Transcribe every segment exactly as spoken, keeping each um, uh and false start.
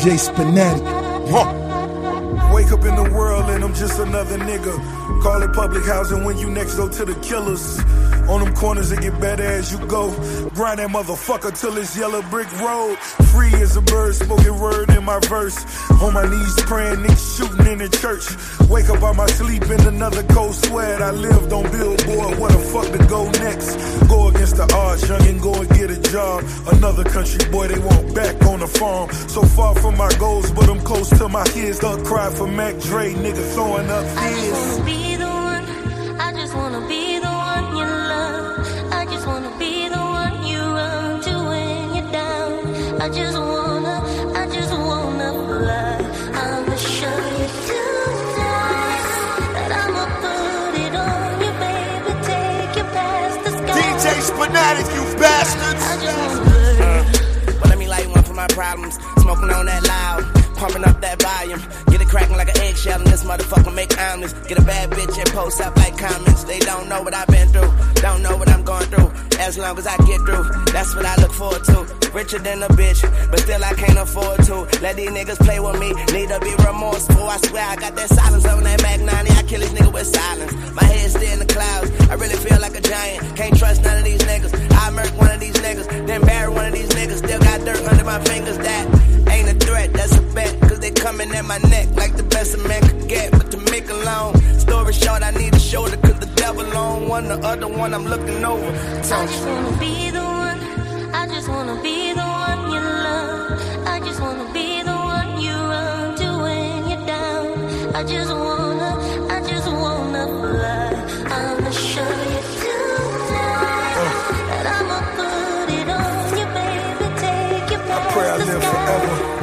J Spinatic. Huh. Wake up in the world and I'm just another nigga. Call it public housing when you next door to the killers. On them corners it get better as you go. Grind that motherfucker till it's yellow brick road. Free as a bird, smoking word in my verse. On my knees praying, niggas shooting in the church. Wake up out my sleep in another cold sweat. I lived on Billboard, what the fuck to go next? Go against the odds, young and go and get a job. Another country boy, they want back on the farm. So far from my goals, but I'm close to my kids. Don't cry for Mac Dre, nigga throwing up I just fears. wanna be the one, I just wanna be the one you love. I just wanna be the one you run to when you're down. I just wanna, I just wanna fly. I'ma show you tonight that I'ma put it on you, baby. Take you past the sky. D J Spinatic, you bastards! I just wanna burn. Uh, well, let me light one for my problems. Smoking on that loud, pumping up that volume. Get it cracking like an eggshell, and this motherfucker make omelets. Get a bad bitch and post up like comments. They don't know what I've been through, don't know what I'm going through. As long as I get through, that's what I look forward to. Richer than a bitch, but still I can't afford to let these niggas play with me. Need to be remorseful. I swear I got that silence on that Mac ninety. I kill this nigga with silence. My head's still in the clouds. I really feel like a giant. Can't trust none of these niggas. I murk one of these niggas, then bury one of these niggas. Still got dirt under my fingers. That ain't a threat, that's a bet. Cause they coming at my neck like the best a man could get. But to make a long story short, I need a shoulder. Cause the devil on one, the other one I'm looking over. I just wanna be the one, I just wanna be the one you love. I just wanna be the one you run to when you're down. I just wanna, I just wanna fly. I'ma show you tonight that I'ma put it on you, baby. Take you past I pray I the live sky.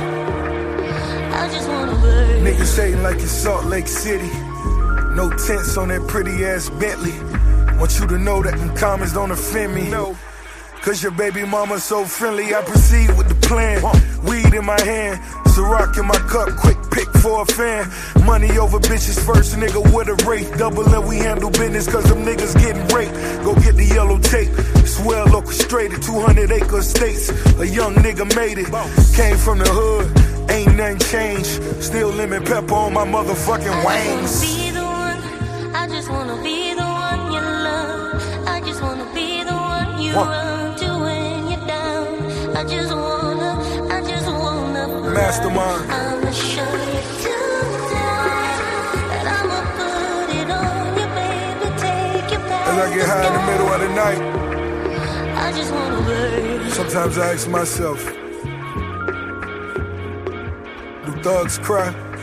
forever. I just wanna burn. Niggas hating like it's Salt Lake City. No tents on that pretty ass Bentley. Want you to know that them comments don't offend me. No. Cause your baby mama so friendly, I proceed with the plan. Weed in my hand, Ciroc in my cup, quick pick for a fan. Money over bitches first, nigga with a Wraith. Double and we handle business cause them niggas getting raped. Go get the yellow tape, it's well orchestrated. two hundred acre estates, a young nigga made it. Came from the hood, ain't nothing changed. Still lemon pepper on my motherfucking wings. I just wanna be the one you love. I just wanna be the one you what? run to when you're down. I just wanna, I just wanna fly. Mastermind. I'ma show you tonight that I'ma put it on you, baby. Take you past As I get high in the middle of the night, I just wanna burn. sometimes I ask myself, do thugs cry?